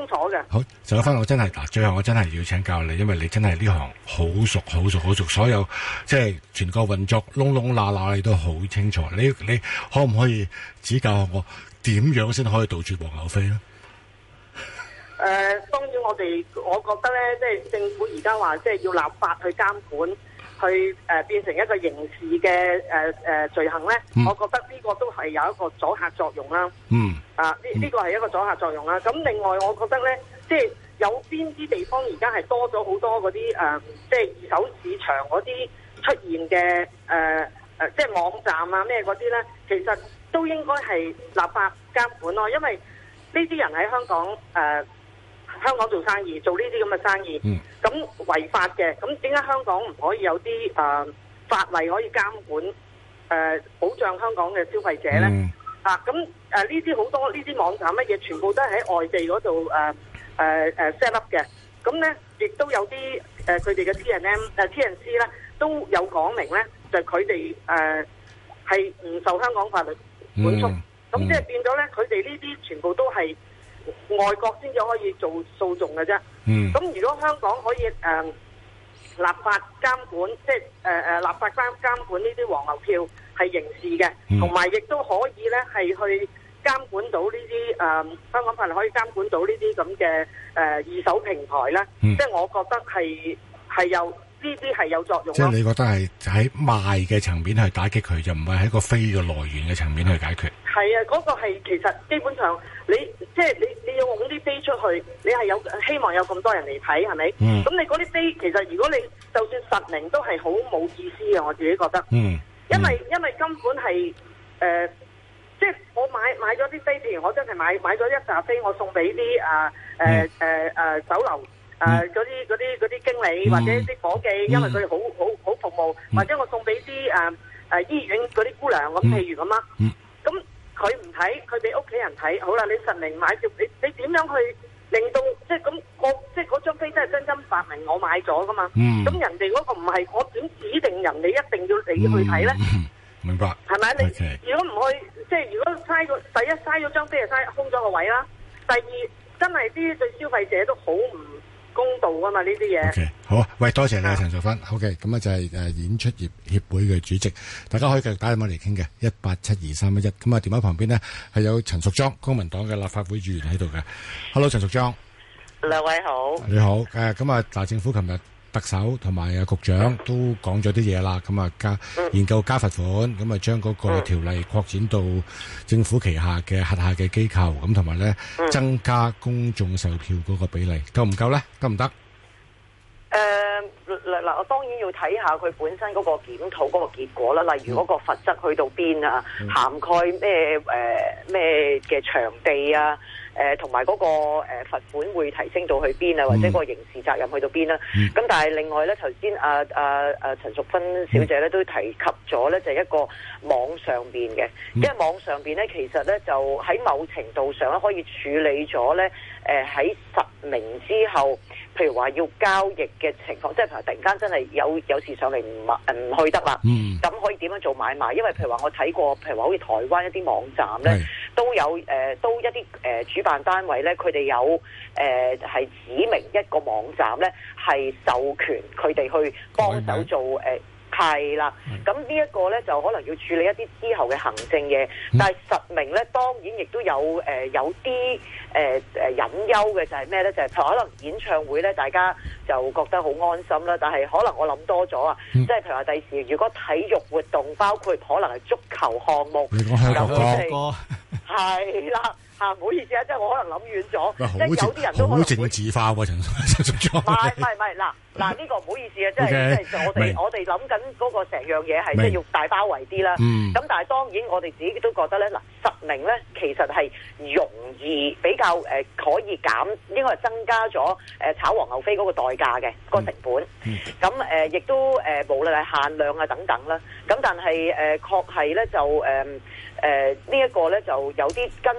楚嘅。 好，陳淑芬，我真係嗱，最後我真係要請教你，因為你真係呢行好熟、好熟、好熟，所有即係全個運作窿窿罅罅你都好清楚。你你可唔可以指教我點樣先可以杜絕黃牛飛咧？ 誒、呃，當然我哋我覺得咧，即係政府而家話即係要立法去監管，去誒、呃、變成一個刑事嘅誒誒罪行咧、嗯，我覺得呢個都係有一個阻嚇作用啦。嗯。啊，呢呢、這個係一個阻嚇作用啦。咁另外，我覺得咧，即係有邊啲地方而家係多咗好多嗰啲誒，即係二手市場嗰啲出現嘅誒誒，即係網站啊咩嗰啲咧，其實都應該係立法監管咯，因為呢啲人喺香港誒。呃香港做生意，做呢啲咁嘅生意，咁、嗯、違法嘅，咁點解香港唔可以有啲誒、呃、法例可以監管誒、呃、保障香港嘅消費者咧、嗯？啊，咁誒呢啲好多呢啲網站乜嘢，全部都係喺外地嗰度誒誒誒 set up 嘅，咁咧亦都有啲誒佢哋嘅 T and M 誒 T and C 咧都有講明咧，就佢哋誒係唔受香港法律管束，咁、嗯、即係變咗咧，佢哋呢啲全部都係外國先至可以做訴訟嘅啫。咁、嗯、如果香港可以誒、呃、立法監管，即係誒誒立法監監管呢啲黃牛票係刑事嘅，同埋亦都可以咧係去監管到呢啲誒香港法律可以監管到呢啲咁嘅誒二手平台咧、嗯。即係我覺得係係有呢啲係有作用。即係你覺得係喺賣嘅層面去打擊佢，就唔係喺個飛嘅來源嘅層面去解決。係啊，嗰、那個係其實基本上你即係你你要揾啲飛出去，你係有希望有咁多人嚟睇，係咪？咁、嗯、你嗰啲飛其實如果你就算實名都係好冇意思嘅，我自己覺得。嗯。因為因為根本係誒、呃，即係我買買咗啲飛，譬如我真係買買咗一紮飛，我送俾啲啊誒誒誒酒樓誒嗰啲嗰啲嗰啲經理、嗯、或者啲伙計，因為佢哋好好好服務，嗯、或者我送俾啲誒誒醫院嗰啲姑娘咁，譬如咁啊。嗯。咁佢唔睇，佢俾屋企人睇。好啦，你實名買條，你你點樣去令到即係咁？我即係嗰張飛真係真真白明我買咗噶嘛？咁、嗯、人哋嗰個唔係，我點指定人哋一定要你去睇咧、嗯？明白。係咪？你、okay. 如果唔去，即係如果嘥個第一嘥咗張飛，就嘥空咗個位啦。第二，真係啲對消費者都好唔公道啊嘛！呢啲嘢。Okay. 好啊，喂，多謝你啊，陳淑芬。OK，咁啊就係誒演出業協會嘅主席，大家可以繼續打電話嚟傾嘅，一八七二三一一。咁啊，電話旁邊呢係有陳淑莊，公民黨嘅立法會議員喺度嘅。Hello， 陳淑莊。兩位好。你好。誒，咁啊，嗱，政府琴日特首同埋啊局長都講咗啲嘢啦，咁啊加研究加罰款，咁啊將嗰個條例擴展到政府旗下嘅轄下嘅機構，咁同埋咧增加公眾售票嗰個比例，夠唔夠咧？得唔得？ 誒嗱嗱，我當然要睇下佢本身嗰個檢討嗰個結果啦。例如嗰個罰則去到邊啊，嗯、涵蓋咩誒咩嘅場地啊，誒同埋嗰個誒、呃、罰款會提升到去邊啊，或者個刑事責任去到邊啦。咁、嗯、但係另外咧，頭先阿阿阿陳淑芬小姐咧都提及咗咧，就係一個網上邊嘅，因為網上邊咧其實咧就喺某程度上咧可以處理咗咧誒喺實名之後。譬如話要交易嘅情況，即係譬如突然間真係有有事上嚟唔唔去得啦，咁、嗯、可以點樣做買賣？因為譬如話我睇過，譬如話好似台灣一啲網站咧，都有誒、呃、都一啲誒、呃、主辦單位咧，佢哋有誒係、呃、指明一個網站咧係授權佢哋去幫手做誒。呃係啦，咁呢一個咧就可能要處理一啲之後嘅行政嘢、嗯，但係實名咧當然亦都有誒、呃、有啲誒誒隱憂嘅，就係咩咧？就係、是、可能演唱會咧，大家就覺得好安心啦。但係可能我諗多咗啊，即係譬如話第時如果體育活動包括可能係足球項目，你講香港歌係啦。嚇，唔好意思啊，即係我可能諗遠咗，即係有啲人都可能好政治化喎，陳陳淑莊。唔係唔係唔係，嗱嗱呢個唔好意思啊，即係即係我哋我哋諗緊嗰個成樣嘢係即係要大包圍啲啦。咁、嗯、但係當然我哋自己都覺得咧，嗱實名咧其實係容易比較誒、呃、可以減，應該係增加咗誒炒黃牛飛嗰個代價嘅、嗰個成本。咁誒亦都誒、呃、無論係限量啊等等啦。咁但係誒、呃、確係咧就誒誒呢一個咧就有啲跟住落嚟。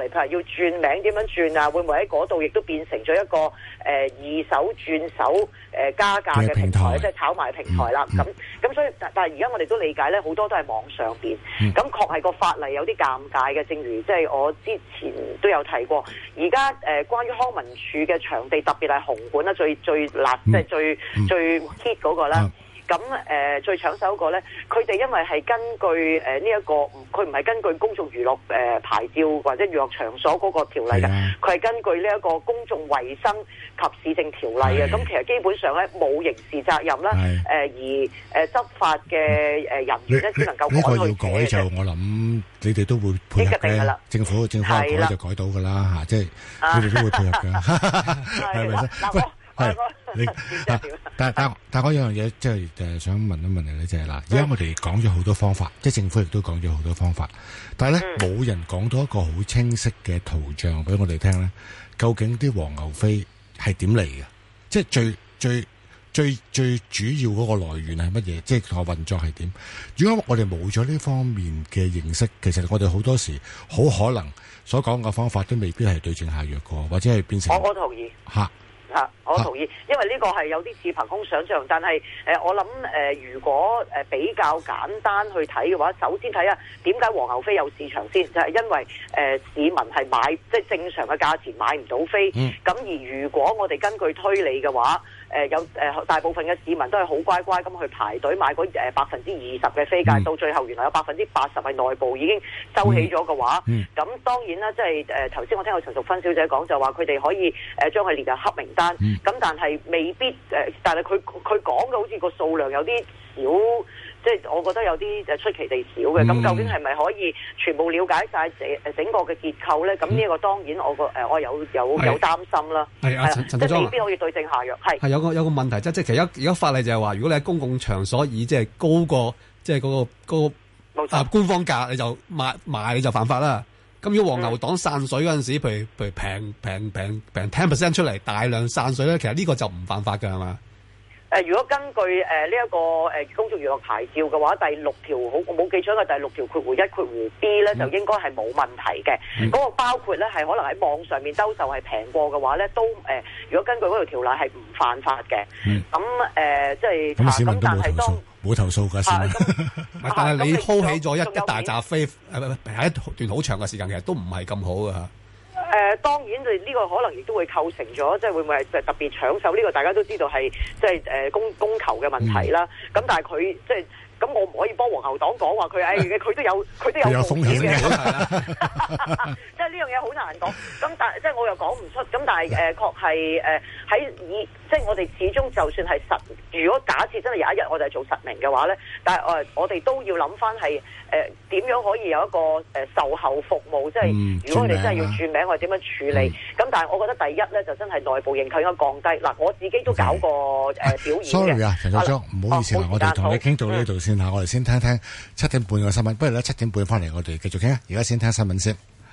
嚟，譬如要轉名點樣轉啊？會唔會喺嗰度亦都變成咗一個誒、呃、二手轉手誒、呃、加價嘅平台，即係炒賣平台啦？咁咁、嗯、所以但係而家我哋都理解咧，好多都係網上邊，咁、嗯、確係個法例有啲尷尬嘅。正如即係我之前都有提過，而家誒關於康文署嘅場地，特別係紅館啦，最最辣即係最、嗯、最 hit 嗰個啦。嗯咁誒、呃、最搶手嗰個咧，佢哋因為係根據誒呢一個，佢唔係根據公眾娛樂誒、呃、牌照或者娛樂場所嗰個條例嘅，佢係、啊、根據呢一個公眾衛生及市政條例嘅。咁其實基本上咧冇刑事責任啦，誒、呃、而誒、呃、執法嘅誒人員咧只能夠趕去。呢個要改就我諗你哋都會配合嘅。政府政府改就改到㗎啦嚇，即係你哋都會配合㗎，係咪先？喂。係你，但但但我有樣嘢即係誒想問一問你咧，就係嗱，而家我哋講咗好多方法，即係政府亦都講咗好多方法，但係咧冇人講到一個好清晰嘅圖像俾我哋聽咧。究竟啲黃牛飛係點嚟嘅？即係最最最最主要嗰個來源係乜嘢？即係個運作係點？如果我哋冇咗呢方面嘅認識，其實我哋好多時好可能所講嘅方法都未必係對症下藥嘅，或者係變成我我同意嚇。啊，我同意，因為呢個係有啲似憑空想像，但係誒、呃，我諗誒、呃，如果誒比較簡單去睇嘅話，首先睇下點解黃牛飛有市場先，就係、是、因為誒、呃、市民係買即係正常嘅價錢買唔到飛，咁、嗯、而如果我哋根據推理嘅話，誒、呃、有誒、呃、大部分嘅市民都係好乖乖咁去排隊買嗰誒百分之二十嘅飛價，嗯、到最後原來有百分之八十係內部已經收起咗嘅話，咁、嗯嗯、當然啦，即係誒頭先我聽到陳淑芬小姐講就話佢哋可以誒將佢列入黑名單。咁、嗯、但係未必誒、呃，但係佢佢講嘅好似個數量有啲少，即係我覺得有啲誒出奇地少嘅。咁、嗯、究竟係咪可以全部了解晒整誒整個嘅結構咧？咁呢個當然我個誒、呃、我有有有擔心啦。係啊，陳陳淑莊，即係未必可以對症下藥。係係有個有個問題，即係即係其實而家法例就係話，如果你喺公共場所以即係高過即係嗰個嗰、嗰個啊官方價，你就賣賣你就犯法啦。咁如果黃牛黨散水嗰陣時，譬如譬如平平平平 ten percent 出嚟，大量散水咧，其實呢個就唔犯法㗎，係嘛？誒、呃，如果根據誒呢一個誒、呃、公眾娛樂牌照嘅話，第六條好，我冇記錯嘅第六條括弧一括弧 B 咧，就應該係冇問題嘅。嗰、嗯、個包括咧係可能喺網上面兜售係平過嘅話咧，都誒、呃，如果根據嗰條條例係唔犯法嘅。咁、嗯、誒，即係咁市民都冇投訴，冇投訴㗎先。但係你 hold 起咗一一大紮飛，誒係一段好長嘅時間，其實都唔係咁好㗎嚇。誒、呃、當然，就呢個可能亦都會構成咗，即係會唔會係特別搶手？呢、這個大家都知道係即係誒供供求嘅問題啦。咁、嗯、但係佢即係咁，我唔可以幫黃牛黨講話佢誒，佢、哎、都有佢都有風險嘅。即係呢樣嘢好難講。咁但係即係我又講唔出。咁但係誒、呃、確係誒喺以即係我哋始終就算係實，如果假設真係有一日我哋係做實名嘅話咧，但係我我哋都要諗翻係誒點樣可以有一個誒、呃、售後服務，即係、嗯、如果我哋真係要轉名，我哋點樣處理？咁、嗯、但係我覺得第一咧就真係內部認購應該降低。嗱，我自己都搞過誒、okay. 呃、表演嘅。Sorry 啊，陳淑莊，唔好意思啊，我哋同你傾到呢度先嚇，我哋先聽聽七點半嘅新聞。不如咧七點半翻嚟，我哋繼續傾啊。而家先聽新聞先。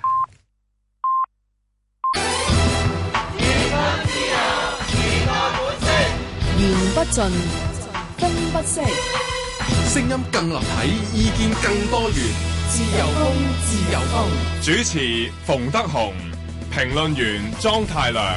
言不盡，風不息， 聲音更立體，意見更多元，自由風，自由風。 主持馮德雄，評論員莊太良。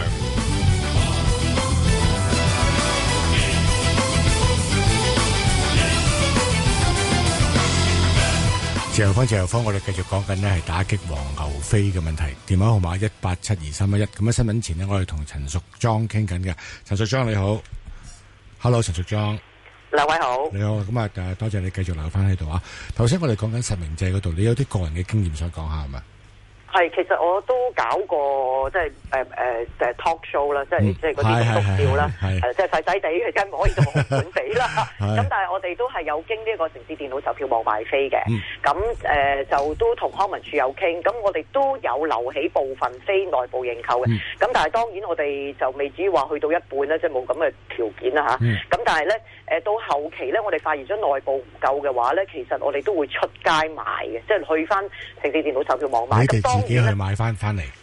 自由風，自由風，我哋繼續講緊呢係打擊黃牛飛嘅問題。電話號碼一八七二三一一。咁喺新聞前呢，我哋同陳淑莊傾緊嘅。陳淑莊你好。Hello， 陳淑莊， 兩位好， 你好，咁啊，誒，多謝你繼續留翻喺度啊。頭先我哋講緊實名制嗰度，你有啲個人嘅經驗想講下係咪？係， 其實我都搞過即係誒誒誒 talk show 啦，即係即係嗰啲篤笑啦，誒即係細細地嘅，梗唔可以做紅館地啦。咁但係我哋都係有經呢個城市電腦售票網賣飛嘅，咁、嗯、誒、呃、就都同康文署有傾，咁我哋都有留起部分飛內部認購嘅，咁、嗯、但係當然我哋就未至於話去到一半咧，即係冇咁嘅條件啦嚇。咁、嗯、但係咧誒到後期咧，我哋發現咗內部唔夠嘅話咧，其實我哋都會出街賣嘅，即係去翻城市電腦售票網賣。咁當自己去買翻翻嚟，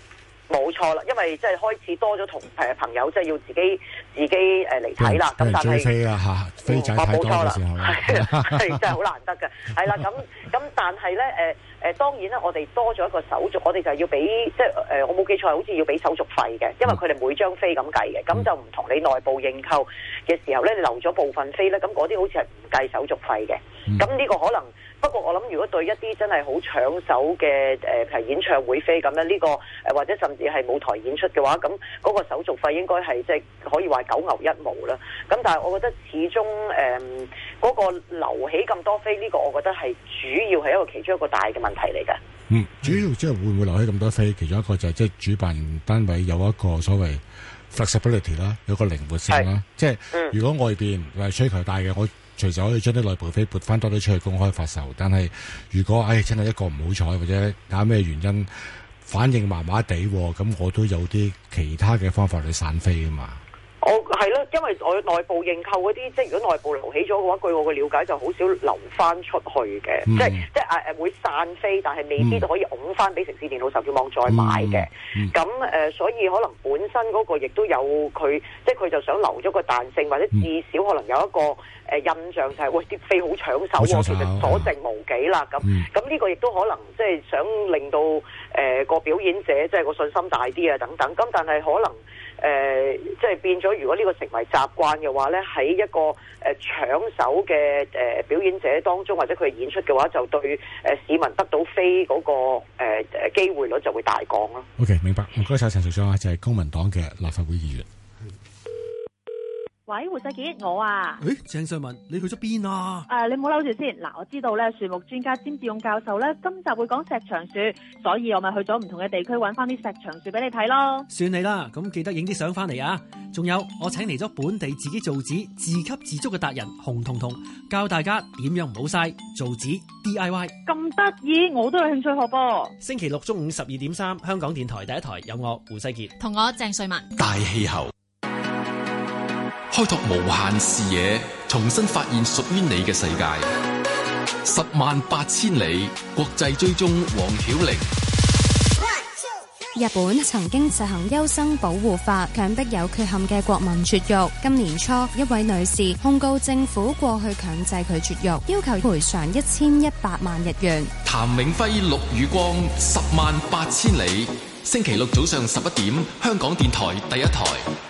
冇錯啦，因為即係開始多咗同誒朋友即係要自己自己誒嚟睇啦。咁但係飛啊嚇，飛仔太多嘅時候啦， 係真係好難得嘅。係啦，咁咁但係咧誒誒當然咧，我哋多咗一個手續，我哋就要俾即係誒我冇記錯，好似要俾手續費嘅，因為佢哋每張飛咁計嘅，咁、嗯、就唔同你內部認購嘅時候咧，你留咗部分飛咧，咁嗰啲好似係唔計手續費嘅。咁呢、嗯、個可能。不過我諗，如果對一啲真係好搶手嘅誒，譬如演唱會飛咁咧，呢、這個誒或者甚至係舞台演出嘅話，咁嗰個手續費應該係即係可以話九牛一毛啦。咁但係我覺得始終誒嗰、呃那個留起咁多飛，呢、這個我覺得係主要係一個其中一個大嘅問題嚟嘅。 嗯，主要即係會唔會留起咁多飛？其中一個就係即係主辦單位有一個所謂 flexibility 啦，有個靈活性啦。即係、嗯、如果外邊係需求大嘅，我隨時可以將啲內部飛撥翻多啲出去公開發售，但係如果唉、哎、真係一個唔好彩或者搞咩原因反應麻麻地，咁我都有啲其他嘅方法去散飛㗎嘛。 我係咯，因為我內部認購嗰啲，即係如果內部留起咗嘅話，據我嘅了解就好少留翻出去嘅、嗯，即係即係誒誒會散飛，但係未必可以拱翻俾城市電腦售票網再買嘅。咁、嗯、誒、嗯呃，所以可能本身嗰個亦都有佢，即係佢就想留咗個彈性，或者至少可能有一個誒、呃、印象就係、是、喂啲飛好搶手喎，其實所剩無幾啦。咁咁呢個亦都可能即係想令到誒、呃、個表演者即係個信心大啲啊等等。咁但係可能。誒、呃，即係變咗，如果呢個成為習慣嘅話咧，喺一個誒、呃、搶手嘅誒、呃、表演者當中，或者佢演出嘅話，就對誒、呃、市民得到飛嗰、那個誒誒、呃、機會率就會大降咯。 OK， 明白。唔該晒陳淑莊啊，就係、是、公民黨嘅立法會議員。 喂，胡世傑，我啊， 誒，鄭瑞文，你去咗邊啊？ 誒、呃，你唔好嬲住先。嗱，我知道咧，樹木專家詹志勇教授咧，今集會講石牆樹，所以我咪去咗唔同嘅地區揾翻啲石牆樹俾你睇咯。 算你啦，咁記得影啲相翻嚟啊！仲有，我請嚟咗本地自己造紙、自給自足嘅達人洪彤彤，教大家點樣唔好嘥造紙 D I Y。 咁得意，我都有興趣學噃。 星期六中午十二點三，香港電台第一台有我胡世傑同我鄭瑞文。 大氣候。開拓無限視野，重新發現屬於你嘅世界。十萬八千里國際追蹤黃曉玲。 日本曾經實行優生保護法，強迫有缺陷嘅國民絕育。今年初，一位女士控告政府過去強制佢絕育，要求賠償一千一百萬日元。 譚永輝、陸宇光，十萬八千里。星期六早上十一點，香港電台第一台。